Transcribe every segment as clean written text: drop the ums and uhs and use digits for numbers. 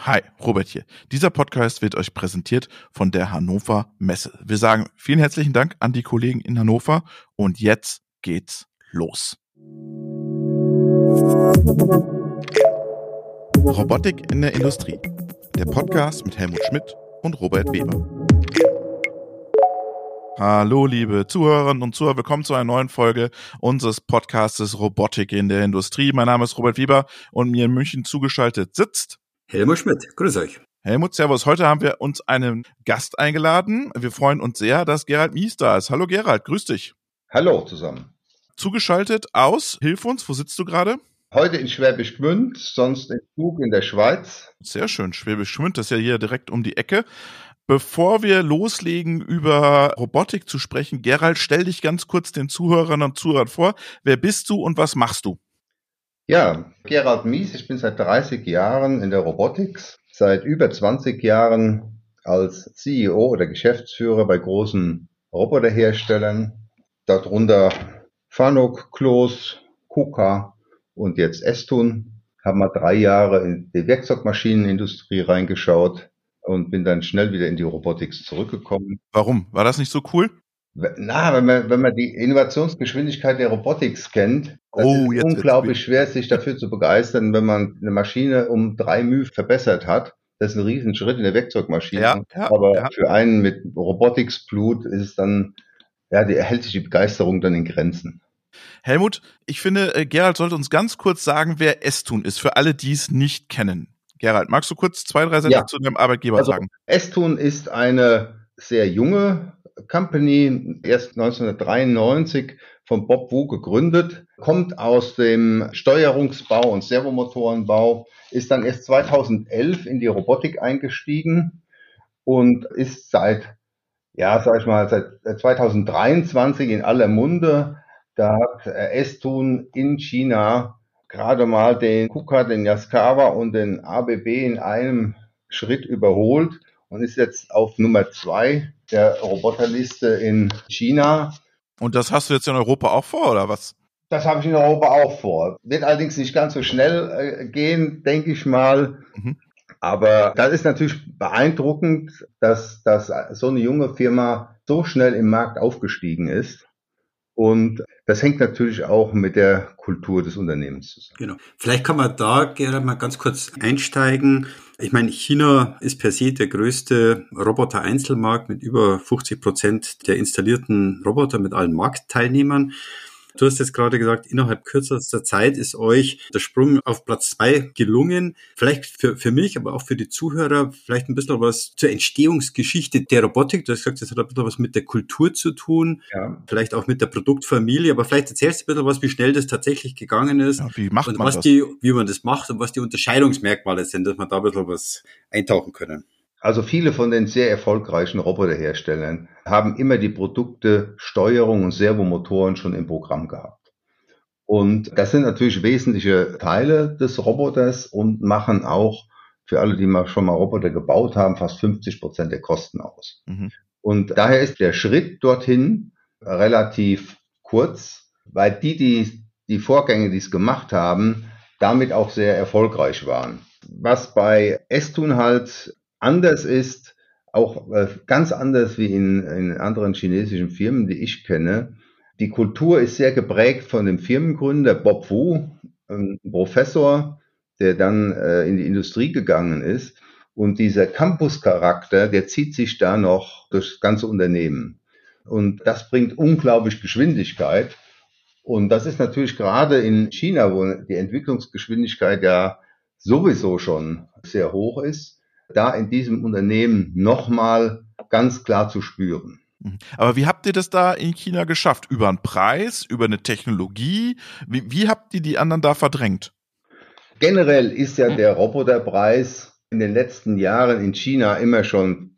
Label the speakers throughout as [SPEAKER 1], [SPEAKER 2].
[SPEAKER 1] Hi, Robert hier. Dieser Podcast wird euch präsentiert von der Hannover Messe. Wir sagen vielen herzlichen Dank an die Kollegen in Hannover und jetzt geht's los. Robotik in der Industrie. Der Podcast mit Helmut Schmidt und Robert Weber. Hallo liebe Zuhörerinnen und Zuhörer, willkommen zu einer neuen Folge unseres Podcastes Robotik in der Industrie. Mein Name ist Robert Weber und mir in München zugeschaltet sitzt
[SPEAKER 2] Helmut Schmidt, grüß euch.
[SPEAKER 1] Helmut, servus. Heute haben wir uns einen Gast eingeladen. Wir freuen uns sehr, dass Gerald Mies da ist. Hallo Gerald, grüß dich.
[SPEAKER 3] Hallo zusammen.
[SPEAKER 1] Zugeschaltet aus, hilf uns, wo sitzt du gerade?
[SPEAKER 3] Heute in Schwäbisch Gmünd, sonst in Zug in der Schweiz.
[SPEAKER 1] Sehr schön, Schwäbisch Gmünd, das ist ja hier direkt um die Ecke. Bevor wir loslegen, über Robotik zu sprechen, Gerald, stell dich ganz kurz den Zuhörern und Zuhörern vor. Wer bist du und was machst du?
[SPEAKER 3] Ja, Gerald Mies, ich bin seit 30 Jahren in der Robotics, seit über 20 Jahren als CEO oder Geschäftsführer bei großen Roboterherstellern, darunter Fanuc, Cloos, KUKA und jetzt Estun. Haben mal 3 Jahre in die Werkzeugmaschinenindustrie reingeschaut und bin dann schnell wieder in die Robotics zurückgekommen.
[SPEAKER 1] Warum? War das nicht so cool?
[SPEAKER 3] Wenn man die Innovationsgeschwindigkeit der Robotics kennt, das ist unglaublich schwer, sich dafür zu begeistern, wenn man eine Maschine um 3 μ verbessert hat. Das ist ein Riesenschritt in der Werkzeugmaschine. Aber für einen mit Robotics-Blut ist es dann, hält sich die Begeisterung dann in Grenzen.
[SPEAKER 1] Helmut, ich finde, Gerald sollte uns ganz kurz sagen, wer Estun ist, für alle, die es nicht kennen. Gerald, magst du kurz 2, 3 Sätze zu deinem Arbeitgeber sagen?
[SPEAKER 3] Estun ist eine sehr junge Company, erst 1993 von Bob Wu gegründet, kommt aus dem Steuerungsbau und Servomotorenbau, ist dann erst 2011 in die Robotik eingestiegen und ist seit 2023 in aller Munde. Da hat Estun in China gerade mal den KUKA, den Yaskawa und den ABB in einem Schritt überholt und ist jetzt auf Nummer 2 der Roboterliste in China.
[SPEAKER 1] Und das hast du jetzt in Europa auch vor, oder was?
[SPEAKER 3] Das habe ich in Europa auch vor. Wird allerdings nicht ganz so schnell gehen, denke ich mal. Aber das ist natürlich beeindruckend, dass so eine junge Firma so schnell im Markt aufgestiegen ist. Und das hängt natürlich auch mit der Kultur des Unternehmens zusammen.
[SPEAKER 2] Genau. Vielleicht kann man da gerne mal ganz kurz einsteigen. Ich meine, China ist per se der größte Roboter-Einzelmarkt mit über 50% der installierten Roboter mit allen Marktteilnehmern. Du hast jetzt gerade gesagt, innerhalb kürzester Zeit ist euch der Sprung auf Platz 2 gelungen. Vielleicht für mich, aber auch für die Zuhörer, vielleicht ein bisschen was zur Entstehungsgeschichte der Robotik. Du hast gesagt, das hat ein bisschen was mit der Kultur zu tun, vielleicht auch mit der Produktfamilie, aber vielleicht erzählst du ein bisschen was, wie schnell das tatsächlich gegangen ist.
[SPEAKER 1] Ja, wie macht man das?
[SPEAKER 2] Wie man das macht und was die Unterscheidungsmerkmale sind, dass wir da ein bisschen was eintauchen können.
[SPEAKER 3] Also viele von den sehr erfolgreichen Roboterherstellern haben immer die Produkte Steuerung und Servomotoren schon im Programm gehabt. Und das sind natürlich wesentliche Teile des Roboters und machen auch für alle, die schon mal Roboter gebaut haben, fast 50% der Kosten aus. Und daher ist der Schritt dorthin relativ kurz, weil die Vorgänge, die es gemacht haben, damit auch sehr erfolgreich waren. Was bei Estun halt anders ist, auch ganz anders wie in anderen chinesischen Firmen, die ich kenne. Die Kultur ist sehr geprägt von dem Firmengründer Bob Wu, ein Professor, der dann in die Industrie gegangen ist. Und dieser Campus-Charakter, der zieht sich da noch durch das ganze Unternehmen. Und das bringt unglaublich Geschwindigkeit. Und das ist natürlich gerade in China, wo die Entwicklungsgeschwindigkeit ja sowieso schon sehr hoch ist, da in diesem Unternehmen nochmal ganz klar zu spüren.
[SPEAKER 1] Aber wie habt ihr das da in China geschafft? Über einen Preis, über eine Technologie? Wie habt ihr die anderen da verdrängt?
[SPEAKER 3] Generell ist ja der Roboterpreis in den letzten Jahren in China immer schon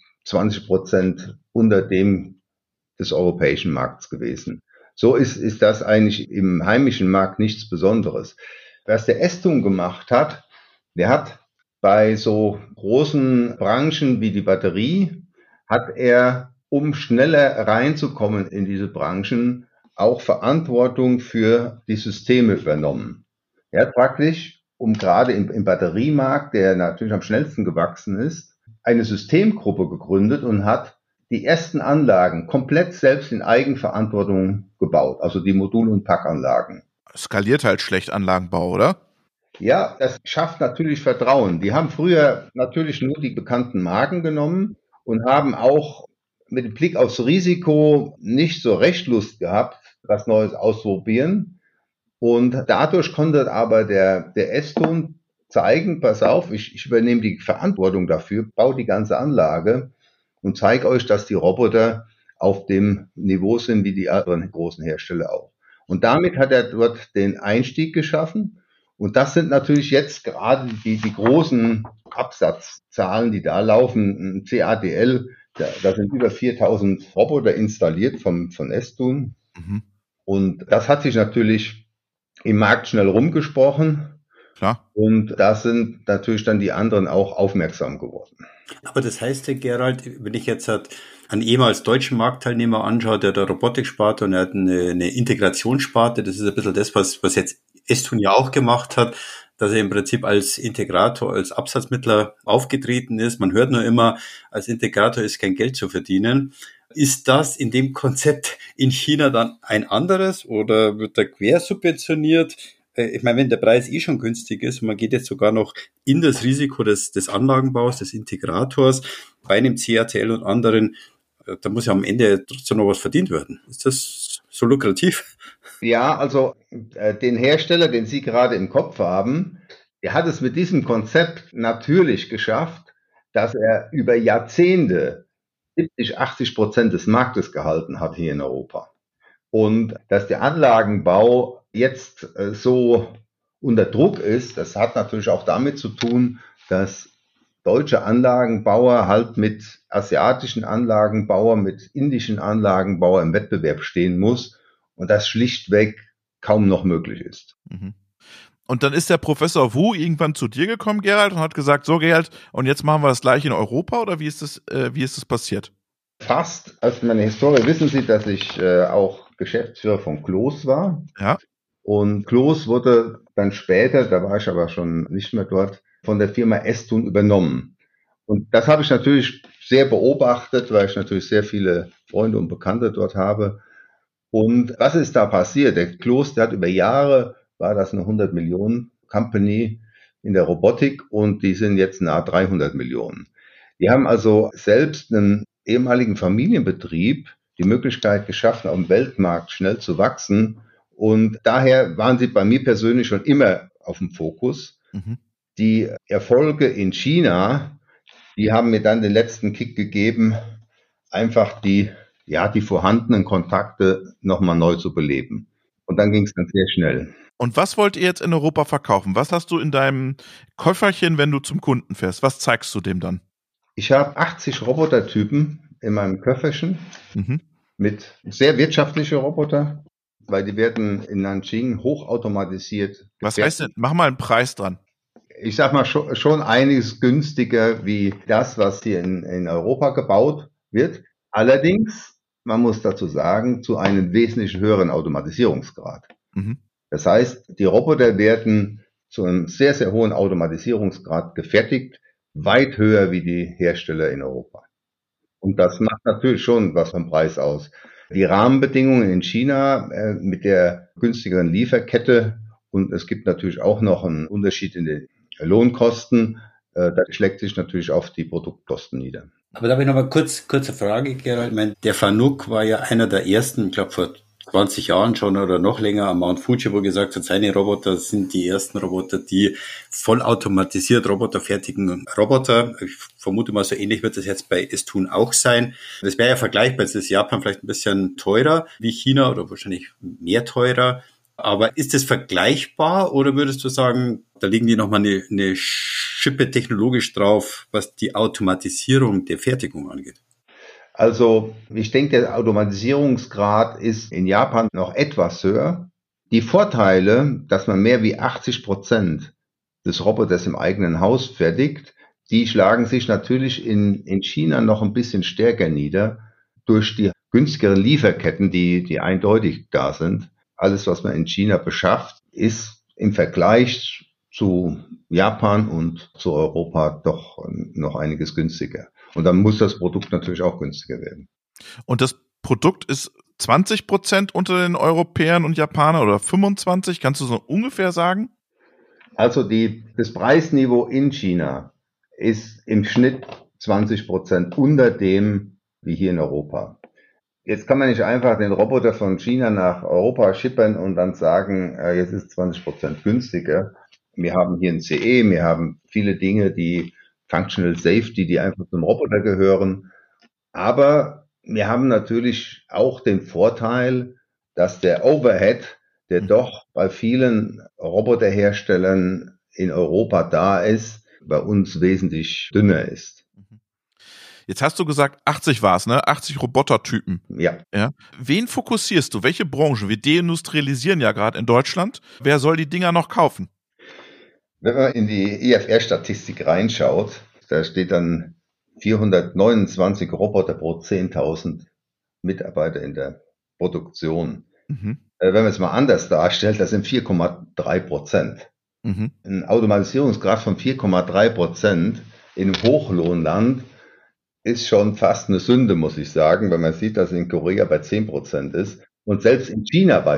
[SPEAKER 3] 20% unter dem des europäischen Markts gewesen. So ist das eigentlich im heimischen Markt nichts Besonderes. Was der Estun gemacht hat, der hat bei so großen Branchen wie die Batterie, hat er, um schneller reinzukommen in diese Branchen, auch Verantwortung für die Systeme übernommen. Er hat praktisch um gerade im Batteriemarkt, der natürlich am schnellsten gewachsen ist, eine Systemgruppe gegründet und hat die ersten Anlagen komplett selbst in Eigenverantwortung gebaut, also die Modul- und Packanlagen.
[SPEAKER 1] Skaliert halt schlecht Anlagenbau, oder?
[SPEAKER 3] Ja, das schafft natürlich Vertrauen. Die haben früher natürlich nur die bekannten Marken genommen und haben auch mit dem Blick aufs Risiko nicht so recht Lust gehabt, was Neues auszuprobieren. Und dadurch konnte aber der Eston zeigen, pass auf, ich übernehme die Verantwortung dafür, baue die ganze Anlage und zeige euch, dass die Roboter auf dem Niveau sind wie die anderen großen Hersteller auch. Und damit hat er dort den Einstieg geschaffen. Und das sind natürlich jetzt gerade die großen Absatzzahlen, die da laufen. Ein CATL, da sind über 4000 Roboter installiert von Eston.
[SPEAKER 1] Mhm.
[SPEAKER 3] Und das hat sich natürlich im Markt schnell rumgesprochen.
[SPEAKER 1] Klar.
[SPEAKER 3] Und da sind natürlich dann die anderen auch aufmerksam geworden.
[SPEAKER 2] Aber das heißt ja, Gerald, wenn ich jetzt einen ehemals deutschen Marktteilnehmer anschaue, der Robotik-Sparte und er hat eine Integrationssparte, das ist ein bisschen das, was jetzt Eston ja auch gemacht hat, dass er im Prinzip als Integrator, als Absatzmittler aufgetreten ist. Man hört nur immer, als Integrator ist kein Geld zu verdienen. Ist das in dem Konzept in China dann ein anderes oder wird da quersubventioniert? Ich meine, wenn der Preis schon günstig ist und man geht jetzt sogar noch in das Risiko des Anlagenbaus, des Integrators, bei einem CATL und anderen, da muss ja am Ende trotzdem noch was verdient werden. Ist das so lukrativ?
[SPEAKER 3] Ja, also den Hersteller, den Sie gerade im Kopf haben, der hat es mit diesem Konzept natürlich geschafft, dass er über Jahrzehnte 70-80% des Marktes gehalten hat hier in Europa. Und dass der Anlagenbau jetzt so unter Druck ist, das hat natürlich auch damit zu tun, dass deutsche Anlagenbauer halt mit asiatischen Anlagenbauern, mit indischen Anlagenbauern im Wettbewerb stehen muss und das schlichtweg kaum noch möglich ist.
[SPEAKER 1] Mhm. Und dann ist der Professor Wu irgendwann zu dir gekommen, Gerald, und hat gesagt, so Gerald, und jetzt machen wir das gleich in Europa, oder wie ist das passiert?
[SPEAKER 3] Fast. Aus meiner Historie wissen Sie, dass ich auch Geschäftsführer von Cloos war.
[SPEAKER 1] Ja.
[SPEAKER 3] Und Cloos wurde dann später, da war ich aber schon nicht mehr dort, von der Firma Eston übernommen. Und das habe ich natürlich sehr beobachtet, weil ich natürlich sehr viele Freunde und Bekannte dort habe. Und was ist da passiert? Der Cloos, der hat über Jahre, war das eine 100 Millionen Company in der Robotik und die sind jetzt nahe 300 Millionen. Die haben also selbst einen ehemaligen Familienbetrieb die Möglichkeit geschaffen, auf dem Weltmarkt schnell zu wachsen. Und daher waren sie bei mir persönlich schon immer auf dem Fokus.
[SPEAKER 1] Mhm.
[SPEAKER 3] Die Erfolge in China, die haben mir dann den letzten Kick gegeben, einfach die vorhandenen Kontakte nochmal neu zu beleben. Und dann ging es dann sehr schnell.
[SPEAKER 1] Und was wollt ihr jetzt in Europa verkaufen? Was hast du in deinem Köfferchen, wenn du zum Kunden fährst? Was zeigst du dem dann?
[SPEAKER 3] Ich habe 80 Robotertypen in meinem Köfferchen mit sehr wirtschaftliche Roboter, weil die werden in Nanjing hochautomatisiert.
[SPEAKER 1] Was heißt denn? Mach mal einen Preis dran.
[SPEAKER 3] Ich sag mal schon einiges günstiger wie das, was hier in Europa gebaut wird. Allerdings, man muss dazu sagen, zu einem wesentlich höheren Automatisierungsgrad.
[SPEAKER 1] Mhm.
[SPEAKER 3] Das heißt, die Roboter werden zu einem sehr, sehr hohen Automatisierungsgrad gefertigt, weit höher wie die Hersteller in Europa. Und das macht natürlich schon was vom Preis aus. Die Rahmenbedingungen in China mit der günstigeren Lieferkette und es gibt natürlich auch noch einen Unterschied in den Lohnkosten, das schlägt sich natürlich auf die Produktkosten nieder.
[SPEAKER 2] Aber da habe ich noch mal kurze Frage, Gerald. Ich meine, der Fanuc war ja einer der ersten, ich glaube vor 20 Jahren schon oder noch länger am Mount Fuji, wo gesagt hat, seine Roboter sind die ersten Roboter, die vollautomatisiert roboterfertigen Roboter. Ich vermute mal, so ähnlich wird es jetzt bei Eston auch sein. Das wäre ja vergleichbar. Jetzt ist Japan vielleicht ein bisschen teurer wie China oder wahrscheinlich mehr teurer. Aber ist es vergleichbar oder würdest du sagen, da liegen die nochmal eine Schippe technologisch drauf, was die Automatisierung der Fertigung angeht?
[SPEAKER 3] Also ich denke, der Automatisierungsgrad ist in Japan noch etwas höher. Die Vorteile, dass man mehr wie 80% des Roboters im eigenen Haus fertigt, die schlagen sich natürlich in China noch ein bisschen stärker nieder durch die günstigeren Lieferketten, die eindeutig da sind. Alles, was man in China beschafft, ist im Vergleich zu Japan und zu Europa doch noch einiges günstiger. Und dann muss das Produkt natürlich auch günstiger werden.
[SPEAKER 1] Und das Produkt ist 20% unter den Europäern und Japanern oder 25? Kannst du so ungefähr sagen?
[SPEAKER 3] Also das Preisniveau in China ist im Schnitt 20% unter dem wie hier in Europa. Jetzt kann man nicht einfach den Roboter von China nach Europa schippern und dann sagen, jetzt ist 20% günstiger. Wir haben hier ein CE, wir haben viele Dinge, die Functional Safety, die einfach zum Roboter gehören. Aber wir haben natürlich auch den Vorteil, dass der Overhead, der doch bei vielen Roboterherstellern in Europa da ist, bei uns wesentlich dünner ist.
[SPEAKER 1] Jetzt hast du gesagt, 80 war es, ne? 80 Robotertypen.
[SPEAKER 3] Ja.
[SPEAKER 1] Wen fokussierst du? Welche Branchen? Wir deindustrialisieren ja gerade in Deutschland. Wer soll die Dinger noch kaufen?
[SPEAKER 3] Wenn man in die IFR-Statistik reinschaut, da steht dann 429 Roboter pro 10.000 Mitarbeiter in der Produktion. Wenn man es mal anders darstellt, das sind 4,3%. Ein Automatisierungsgrad von 4,3% in einem Hochlohnland ist schon fast eine Sünde, muss ich sagen, wenn man sieht, dass in Korea bei 10% ist und selbst in China bei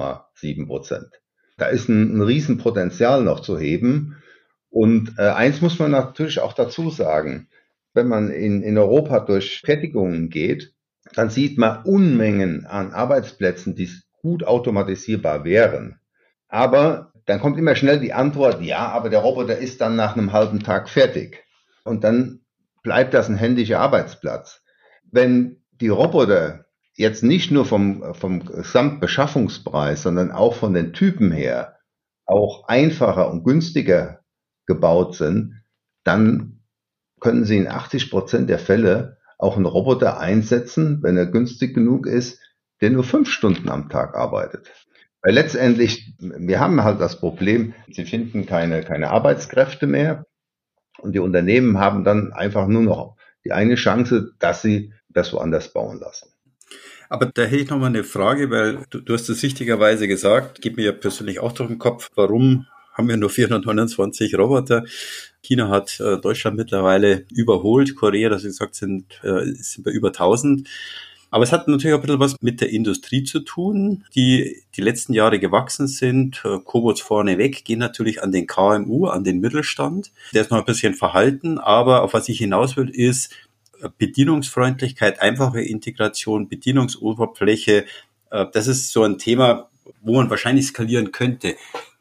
[SPEAKER 3] 4,7%. Da ist ein Riesenpotenzial noch zu heben. Und eins muss man natürlich auch dazu sagen, wenn man in Europa durch Fertigungen geht, dann sieht man Unmengen an Arbeitsplätzen, die gut automatisierbar wären. Aber dann kommt immer schnell die Antwort, ja, aber der Roboter ist dann nach einem halben Tag fertig. Und dann bleibt das ein händischer Arbeitsplatz. Wenn die Roboter jetzt nicht nur vom Gesamtbeschaffungspreis, sondern auch von den Typen her auch einfacher und günstiger gebaut sind, dann können Sie in 80% der Fälle auch einen Roboter einsetzen, wenn er günstig genug ist, der nur 5 Stunden am Tag arbeitet. Weil letztendlich, wir haben halt das Problem, sie finden keine Arbeitskräfte mehr und die Unternehmen haben dann einfach nur noch die eine Chance, dass sie das woanders bauen lassen.
[SPEAKER 2] Aber da hätte ich nochmal eine Frage, weil du hast es richtigerweise gesagt, geht mir ja persönlich auch durch den Kopf, warum haben wir nur 429 Roboter? China hat Deutschland mittlerweile überholt, Korea, das wie gesagt, sind bei über 1000. Aber es hat natürlich auch ein bisschen was mit der Industrie zu tun, die letzten Jahre gewachsen sind. Cobots vorneweg gehen natürlich an den KMU, an den Mittelstand. Der ist noch ein bisschen verhalten, aber auf was ich hinaus will, ist Bedienungsfreundlichkeit, einfache Integration, Bedienungsoberfläche. Das ist so ein Thema, wo man wahrscheinlich skalieren könnte.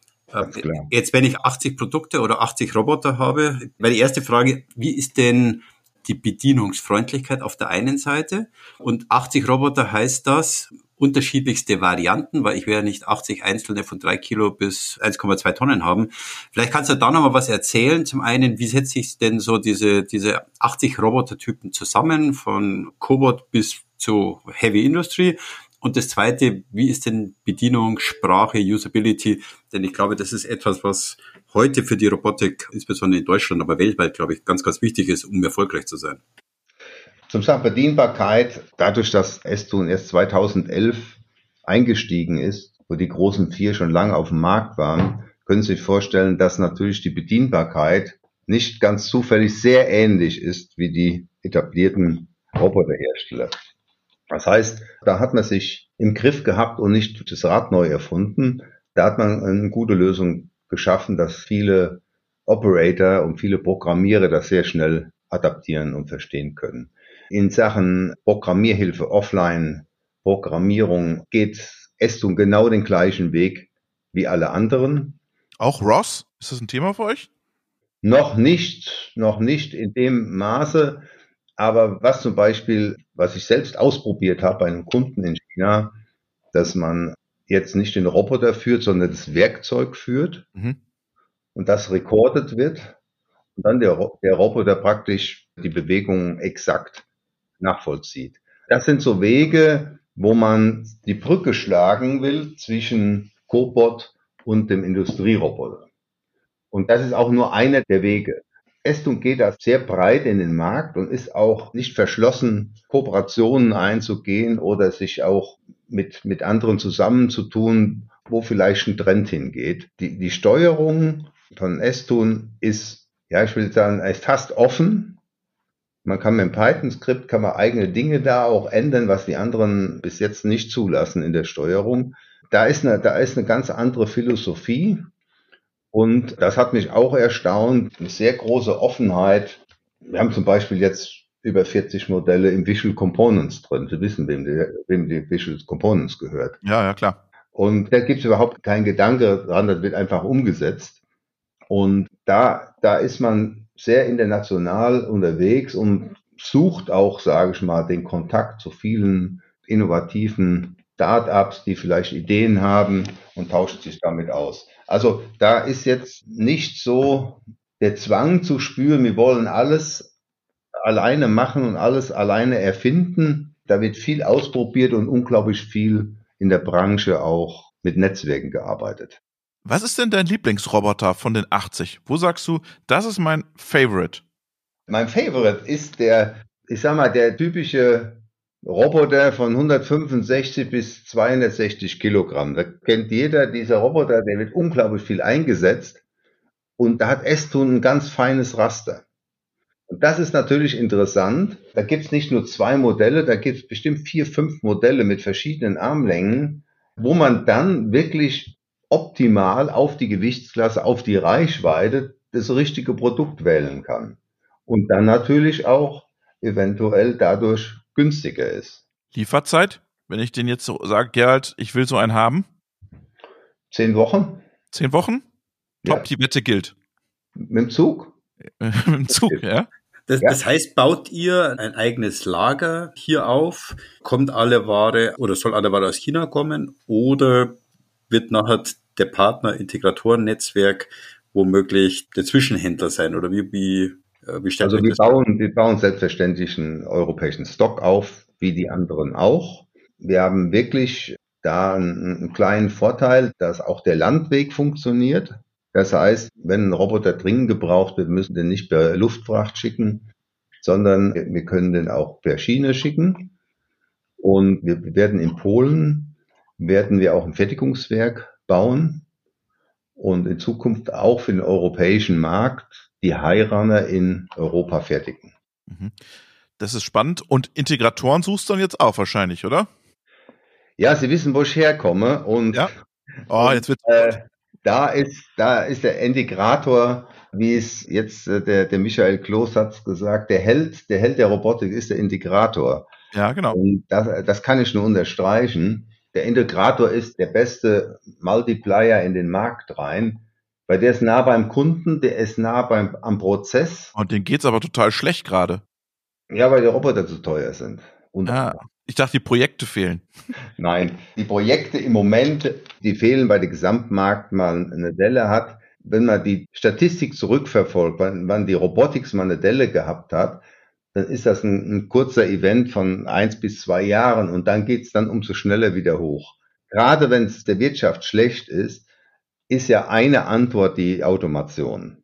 [SPEAKER 2] Jetzt, wenn ich 80 Produkte oder 80 Roboter habe, wäre die erste Frage, wie ist denn die Bedienungsfreundlichkeit auf der einen Seite? Und 80 Roboter heißt das unterschiedlichste Varianten, weil ich werde nicht 80 einzelne von 3 Kilo bis 1,2 Tonnen haben. Vielleicht kannst du da nochmal was erzählen. Zum einen, wie setzt sich denn so diese 80 Robotertypen zusammen, von Cobot bis zu Heavy Industry? Und das zweite, wie ist denn Bedienung, Sprache, Usability? Denn ich glaube, das ist etwas, was heute für die Robotik, insbesondere in Deutschland, aber weltweit, glaube ich, ganz, ganz wichtig ist, um erfolgreich zu sein.
[SPEAKER 3] Zum Thema Bedienbarkeit, dadurch, dass Estun erst 2011 eingestiegen ist, wo die großen 4 schon lange auf dem Markt waren, können Sie sich vorstellen, dass natürlich die Bedienbarkeit nicht ganz zufällig sehr ähnlich ist wie die etablierten Roboterhersteller. Das heißt, da hat man sich im Griff gehabt und nicht das Rad neu erfunden. Da hat man eine gute Lösung geschaffen, dass viele Operator und viele Programmierer das sehr schnell adaptieren und verstehen können. In Sachen Programmierhilfe, Offline-Programmierung geht Estun genau den gleichen Weg wie alle anderen.
[SPEAKER 1] Auch ROS? Ist das ein Thema für euch?
[SPEAKER 3] Noch nicht in dem Maße. Aber was zum Beispiel, was ich selbst ausprobiert habe bei einem Kunden in China, dass man jetzt nicht den Roboter führt, sondern das Werkzeug führt und das recordet wird und dann der Roboter praktisch die Bewegungen exakt nachvollzieht. Das sind so Wege, wo man die Brücke schlagen will zwischen Cobot und dem Industrieroboter. Und das ist auch nur einer der Wege. Estun geht da sehr breit in den Markt und ist auch nicht verschlossen, Kooperationen einzugehen oder sich auch mit anderen zusammenzutun, wo vielleicht ein Trend hingeht. Die Steuerung von Estun ist, ja, ich will sagen, ist fast offen. Man kann mit dem Python-Skript kann man eigene Dinge da auch ändern, was die anderen bis jetzt nicht zulassen in der Steuerung. Da ist eine ganz andere Philosophie. Und das hat mich auch erstaunt. Eine sehr große Offenheit. Wir haben zum Beispiel jetzt über 40 Modelle im Visual Components drin. Sie wissen, wem die Visual Components gehört.
[SPEAKER 1] Ja, ja, klar.
[SPEAKER 3] Und da gibt es überhaupt keinen Gedanke dran, das wird einfach umgesetzt. Und da ist man sehr international unterwegs und sucht auch, sage ich mal, den Kontakt zu vielen innovativen Start-ups, die vielleicht Ideen haben und tauscht sich damit aus. Also da ist jetzt nicht so der Zwang zu spüren, wir wollen alles alleine machen und alles alleine erfinden. Da wird viel ausprobiert und unglaublich viel in der Branche auch mit Netzwerken gearbeitet.
[SPEAKER 1] Was ist denn dein Lieblingsroboter von den 80? Wo sagst du, das ist mein Favorite?
[SPEAKER 3] Mein Favorite ist der typische Roboter von 165 bis 260 Kilogramm. Da kennt jeder, dieser Roboter, der wird unglaublich viel eingesetzt und da hat Estun ein ganz feines Raster. Und das ist natürlich interessant. Da gibt es nicht nur 2 Modelle, da gibt es bestimmt 4, 5 Modelle mit verschiedenen Armlängen, wo man dann wirklich optimal auf die Gewichtsklasse, auf die Reichweite das richtige Produkt wählen kann. Und dann natürlich auch eventuell dadurch günstiger ist.
[SPEAKER 1] Lieferzeit? Wenn ich den jetzt so sage, Gerald, ich will so einen haben?
[SPEAKER 3] 10 Wochen?
[SPEAKER 1] 10 Wochen? Top,
[SPEAKER 3] Ja.
[SPEAKER 1] die Wette gilt.
[SPEAKER 3] Mit dem Zug?
[SPEAKER 1] Mit dem Zug, ja?
[SPEAKER 2] Das heißt, baut ihr ein eigenes Lager hier auf? Kommt alle Ware oder soll alle Ware aus China kommen? Oder wird nachher der Partner-Integratoren-Netzwerk womöglich der Zwischenhändler sein? Oder wie stellt
[SPEAKER 3] Also
[SPEAKER 2] euch
[SPEAKER 3] wir
[SPEAKER 2] das vor?
[SPEAKER 3] bauen selbstverständlich einen europäischen Stock auf, wie die anderen auch. Wir haben wirklich da einen kleinen Vorteil, dass auch der Landweg funktioniert. Das heißt, wenn ein Roboter dringend gebraucht wird, müssen wir den nicht per Luftfracht schicken, sondern wir können den auch per Schiene schicken. Und wir werden in Polen, werden wir auch ein Fertigungswerk bauen und in Zukunft auch für den europäischen Markt die High-Runner in Europa fertigen.
[SPEAKER 1] Das ist spannend. Und Integratoren suchst du dann jetzt auch wahrscheinlich, oder?
[SPEAKER 3] Ja, Sie wissen, wo ich herkomme. Und,
[SPEAKER 1] Ja. Oh, jetzt wird's
[SPEAKER 3] da ist der Integrator, wie es jetzt der Michael Kloß hat gesagt, der Held der Robotik ist der Integrator.
[SPEAKER 1] Ja, genau.
[SPEAKER 3] Und das kann ich nur unterstreichen. Der Integrator ist der beste Multiplier in den Markt rein, weil der ist nah beim Kunden, der ist nah am Prozess.
[SPEAKER 1] Und denen geht's aber total schlecht gerade.
[SPEAKER 3] Ja, weil die Roboter zu teuer sind.
[SPEAKER 1] Ich dachte, die Projekte fehlen.
[SPEAKER 3] Nein, die Projekte im Moment, die fehlen, weil der Gesamtmarkt mal eine Delle hat. Wenn man die Statistik zurückverfolgt, wann die Robotics mal eine Delle gehabt hat, dann ist das ein kurzer Event von 1 bis 2 Jahren und dann geht's dann umso schneller wieder hoch. Gerade wenn es der Wirtschaft schlecht ist ja eine Antwort die Automation.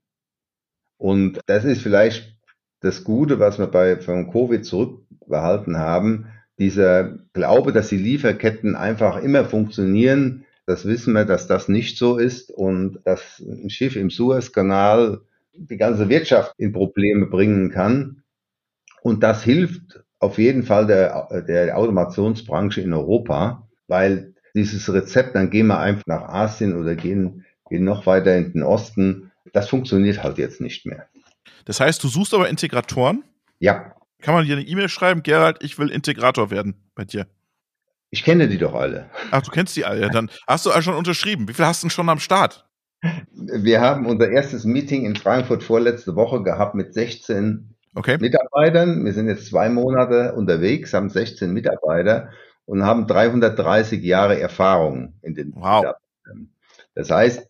[SPEAKER 3] Und das ist vielleicht das Gute, was wir von Covid zurückbehalten haben. Dieser Glaube, dass die Lieferketten einfach immer funktionieren, das wissen wir, dass das nicht so ist und dass ein Schiff im Suezkanal die ganze Wirtschaft in Probleme bringen kann. Und das hilft auf jeden Fall der Automationsbranche in Europa, weil dieses Rezept, dann gehen wir einfach nach Asien oder gehen noch weiter in den Osten, das funktioniert halt jetzt nicht mehr.
[SPEAKER 1] Das heißt, du suchst aber Integratoren?
[SPEAKER 3] Ja.
[SPEAKER 1] Kann man dir eine E-Mail schreiben, Gerald, ich will Integrator werden bei dir?
[SPEAKER 3] Ich kenne die doch alle.
[SPEAKER 1] Ach, du kennst die alle. Ja, dann hast du alle schon unterschrieben. Wie viel hast du denn schon am Start?
[SPEAKER 3] Wir haben unser erstes Meeting in Frankfurt vorletzte Woche gehabt mit 16 Mitarbeitern. Wir sind jetzt 2 Monate unterwegs, haben 16 Mitarbeiter und haben 330 Jahre Erfahrung in den Mitarbeitern. Das heißt,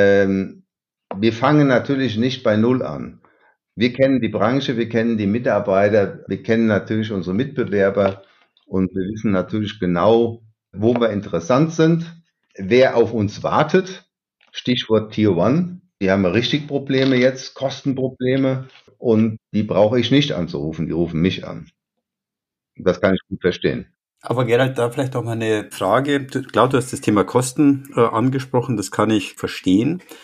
[SPEAKER 3] wir fangen natürlich nicht bei Null an. Wir kennen die Branche, wir kennen die Mitarbeiter, wir kennen natürlich unsere Mitbewerber und wir wissen natürlich genau, wo wir interessant sind, wer auf uns wartet. Stichwort Tier One. Die haben richtig Probleme jetzt, Kostenprobleme und die brauche ich nicht anzurufen, die rufen mich an. Das kann ich gut verstehen.
[SPEAKER 2] Aber Gerald, da vielleicht auch mal eine Frage. Klar, du hast das Thema Kosten angesprochen, das kann ich verstehen.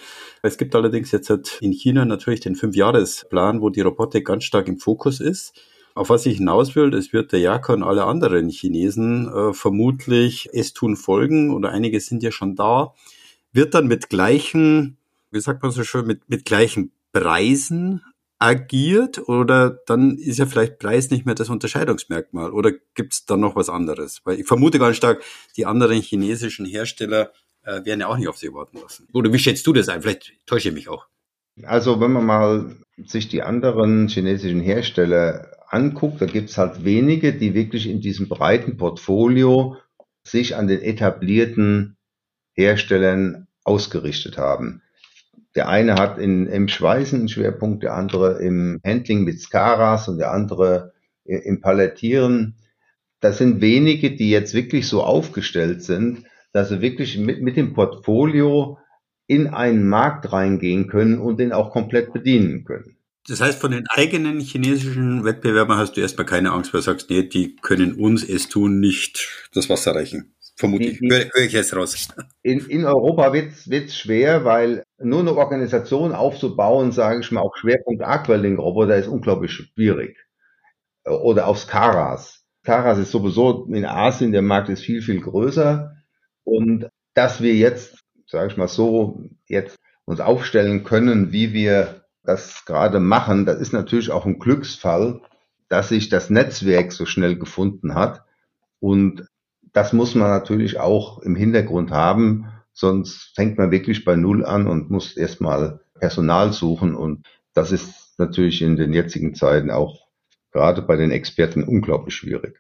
[SPEAKER 2] Es gibt allerdings jetzt in China natürlich den 5-Jahres-Plan, wo die Robotik ganz stark im Fokus ist. Auf was ich hinaus will, es wird der Jaka und alle anderen Chinesen vermutlich es tun folgen, oder einige sind ja schon da, wird dann mit gleichen, wie sagt man so schön, mit gleichen Preisen agiert, oder dann ist ja vielleicht Preis nicht mehr das Unterscheidungsmerkmal, oder gibt es dann noch was anderes? Weil ich vermute ganz stark, die anderen chinesischen Hersteller werden ja auch nicht auf sich warten lassen. Oder wie schätzt du das ein? Vielleicht täusche ich mich auch.
[SPEAKER 3] Also wenn man mal sich die anderen chinesischen Hersteller anguckt, da gibt es halt wenige, die wirklich in diesem breiten Portfolio sich an den etablierten Herstellern ausgerichtet haben. Der eine hat im Schweißen einen Schwerpunkt, der andere im Handling mit Scaras und der andere im Palettieren. Das sind wenige, die jetzt wirklich so aufgestellt sind, dass sie wirklich mit dem Portfolio in einen Markt reingehen können und den auch komplett bedienen können.
[SPEAKER 2] Das heißt, von den eigenen chinesischen Wettbewerbern hast du erstmal keine Angst, weil du sagst, nee, die können uns es tun nicht das Wasser reichen. Vermutlich. Höre ich jetzt raus.
[SPEAKER 3] In Europa wird's schwer, weil nur eine Organisation aufzubauen, sage ich mal, auf Schwerpunkt Aqualink-Roboter ist unglaublich schwierig. Oder auf Scaras. Scaras ist sowieso in Asien, der Markt ist viel, viel größer. Und dass wir jetzt, sage ich mal so, jetzt uns aufstellen können, wie wir das gerade machen, das ist natürlich auch ein Glücksfall, dass sich das Netzwerk so schnell gefunden hat. Und das muss man natürlich auch im Hintergrund haben, sonst fängt man wirklich bei Null an und muss erstmal Personal suchen. Und das ist natürlich in den jetzigen Zeiten auch gerade bei den Experten unglaublich schwierig.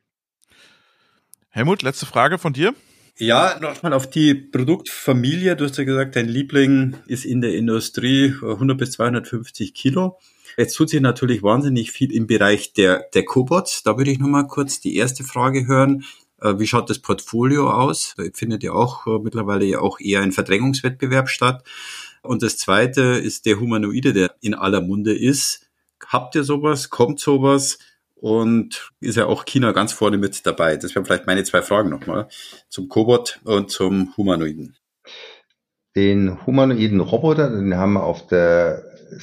[SPEAKER 1] Helmut, letzte Frage von dir.
[SPEAKER 2] Ja, nochmal auf die Produktfamilie. Du hast ja gesagt, dein Liebling ist in der Industrie 100 bis 250 Kilo. Jetzt tut sich natürlich wahnsinnig viel im Bereich der Cobots. Da würde ich nochmal kurz die erste Frage hören. Wie schaut das Portfolio aus? Da findet ja auch mittlerweile ja auch eher ein Verdrängungswettbewerb statt. Und das zweite ist der Humanoide, der in aller Munde ist. Habt ihr sowas? Kommt sowas? Und ist ja auch China ganz vorne mit dabei. Das wären vielleicht meine 2 Fragen nochmal zum Cobot und zum Humanoiden.
[SPEAKER 3] Den humanoiden Roboter, den haben wir auf der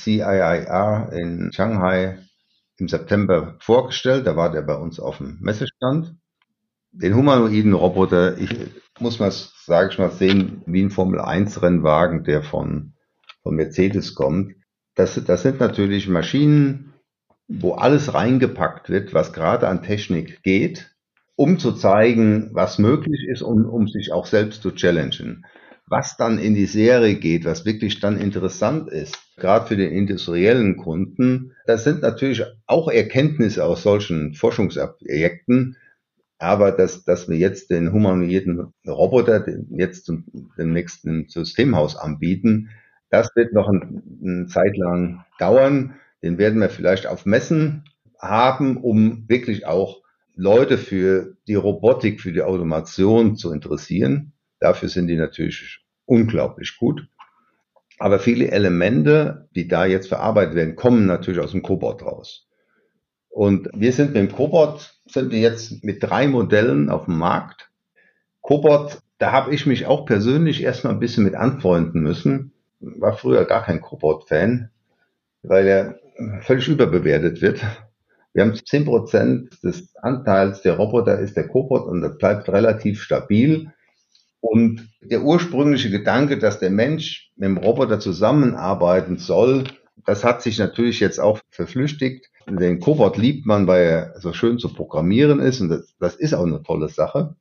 [SPEAKER 3] CIIR in Shanghai im September vorgestellt. Da war der bei uns auf dem Messestand. Den humanoiden Roboter, ich muss mal, sage ich mal, sehen wie ein Formel-1-Rennwagen, der von Mercedes kommt. Das sind natürlich Maschinen, wo alles reingepackt wird, was gerade an Technik geht, um zu zeigen, was möglich ist und um sich auch selbst zu challengen. Was dann in die Serie geht, was wirklich dann interessant ist, gerade für den industriellen Kunden, das sind natürlich auch Erkenntnisse aus solchen Forschungsprojekten. Aber dass wir jetzt den humanoiden Roboter jetzt demnächst im Systemhaus anbieten, das wird noch eine Zeit lang dauern. Den werden wir vielleicht auf Messen haben, um wirklich auch Leute für die Robotik, für die Automation zu interessieren. Dafür sind die natürlich unglaublich gut. Aber viele Elemente, die da jetzt verarbeitet werden, kommen natürlich aus dem Cobot raus. Und wir sind mit dem Cobot, sind wir jetzt mit 3 Modellen auf dem Markt. Cobot, da habe ich mich auch persönlich erstmal ein bisschen mit anfreunden müssen. War früher gar kein Cobot-Fan, weil er völlig überbewertet wird. Wir haben 10% des Anteils der Roboter ist der Cobot und das bleibt relativ stabil. Und der ursprüngliche Gedanke, dass der Mensch mit dem Roboter zusammenarbeiten soll, das hat sich natürlich jetzt auch verflüchtigt. Den Cobot liebt man, weil er so schön zu programmieren ist und das ist auch eine tolle Sache.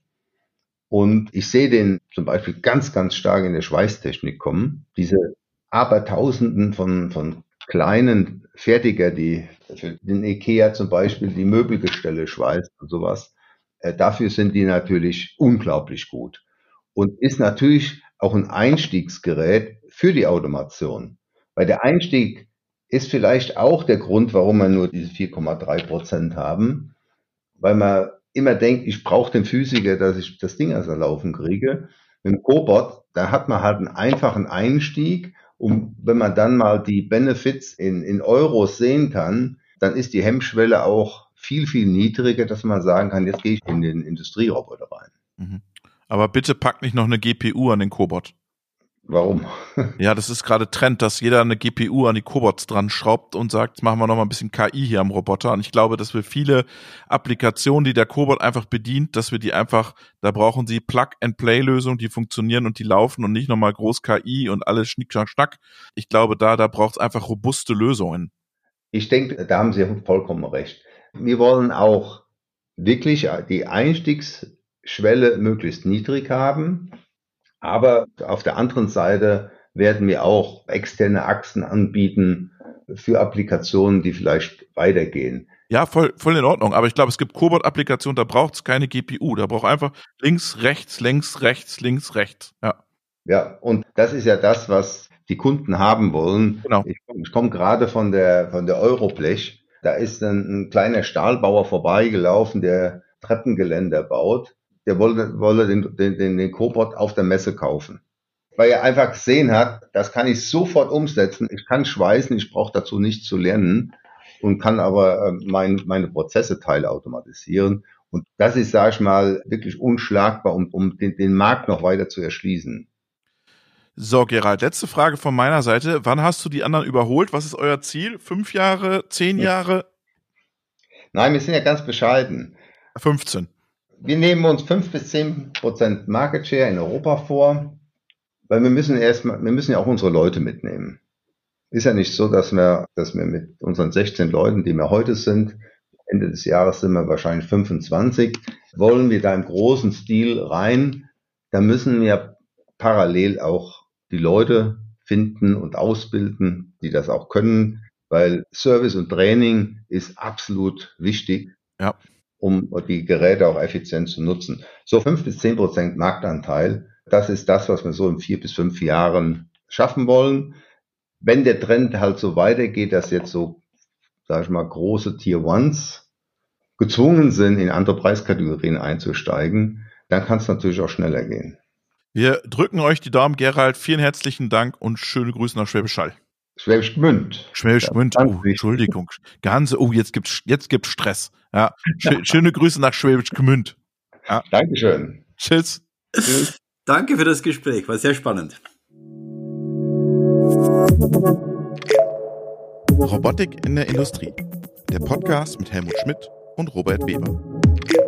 [SPEAKER 3] Und ich sehe den zum Beispiel ganz, ganz stark in der Schweißtechnik kommen. Diese Abertausenden von kleinen Fertiger, die für den IKEA zum Beispiel die Möbelgestelle schweißt und sowas. Dafür sind die natürlich unglaublich gut. Und ist natürlich auch ein Einstiegsgerät für die Automation. Weil der Einstieg ist vielleicht auch der Grund, warum wir nur diese 4,3% haben, weil man immer denkt, ich brauche den Physiker, dass ich das Ding also laufen kriege. Mit dem Cobot, da hat man halt einen einfachen Einstieg und wenn man dann mal die Benefits in Euros sehen kann, dann ist die Hemmschwelle auch viel, viel niedriger, dass man sagen kann, jetzt gehe ich in den Industrieroboter rein.
[SPEAKER 1] Aber bitte packt nicht noch eine GPU an den Cobot.
[SPEAKER 3] Warum?
[SPEAKER 1] Ja, das ist gerade Trend, dass jeder eine GPU an die Cobots dran schraubt und sagt, jetzt machen wir noch mal ein bisschen KI hier am Roboter. Und ich glaube, dass wir viele Applikationen, die der Cobot einfach bedient, dass wir die einfach, da brauchen sie Plug-and-Play-Lösungen, die funktionieren und die laufen und nicht nochmal groß KI und alles Schnick, Schnack, Schnack. Ich glaube, da braucht es einfach robuste Lösungen.
[SPEAKER 3] Ich denke, da haben Sie vollkommen recht. Wir wollen auch wirklich die Einstiegsschwelle möglichst niedrig haben. Aber auf der anderen Seite werden wir auch externe Achsen anbieten für Applikationen, die vielleicht weitergehen.
[SPEAKER 1] Ja, voll in Ordnung. Aber ich glaube, es gibt Cobot-Applikationen, da braucht es keine GPU. Da braucht einfach links, rechts, links, rechts, links, rechts. Ja.
[SPEAKER 3] Ja, und das ist ja das, was die Kunden haben wollen.
[SPEAKER 1] Genau.
[SPEAKER 3] Ich komme gerade von der Euroblech. Da ist ein kleiner Stahlbauer vorbeigelaufen, der Treppengeländer baut. Der wolle den Cobot auf der Messe kaufen. Weil er einfach gesehen hat, das kann ich sofort umsetzen. Ich kann schweißen, ich brauche dazu nichts zu lernen und kann aber meine Prozesse teilautomatisieren. Und das ist, sage ich mal, wirklich unschlagbar, um den Markt noch weiter zu erschließen.
[SPEAKER 1] So, Gerald, letzte Frage von meiner Seite. Wann hast du die anderen überholt? Was ist euer Ziel? 5 Jahre, 10 Jahre?
[SPEAKER 3] Nein, wir sind ja ganz bescheiden.
[SPEAKER 1] 15.
[SPEAKER 3] Wir nehmen uns 5-10% Market Share in Europa vor, weil wir müssen ja auch unsere Leute mitnehmen. Ist ja nicht so, dass wir mit unseren 16 Leuten, die wir heute sind, Ende des Jahres sind wir wahrscheinlich 25, wollen wir da im großen Stil rein, da müssen wir parallel auch die Leute finden und ausbilden, die das auch können, weil Service und Training ist absolut wichtig,
[SPEAKER 1] ja,
[SPEAKER 3] um die Geräte auch effizient zu nutzen. So 5-10% Marktanteil, das ist das, was wir so in 4 bis 5 Jahren schaffen wollen. Wenn der Trend halt so weitergeht, dass jetzt so, sag ich mal, große Tier Ones gezwungen sind, in andere Preiskategorien einzusteigen, dann kann es natürlich auch schneller gehen.
[SPEAKER 1] Wir drücken euch die Daumen, Gerald. Vielen herzlichen Dank und schöne Grüße nach Schwäbisch Hall.
[SPEAKER 3] Schwäbisch Gmünd.
[SPEAKER 1] Schwäbisch Gmünd.
[SPEAKER 3] Ja,
[SPEAKER 1] Entschuldigung. Jetzt gibt's Stress. Ja. Schöne Grüße nach Schwäbisch Gmünd. Ja.
[SPEAKER 3] Dankeschön.
[SPEAKER 1] Tschüss.
[SPEAKER 3] Tschüss.
[SPEAKER 2] Danke für das Gespräch, war sehr spannend.
[SPEAKER 1] Robotik in der Industrie. Der Podcast mit Helmut Schmidt und Robert Weber.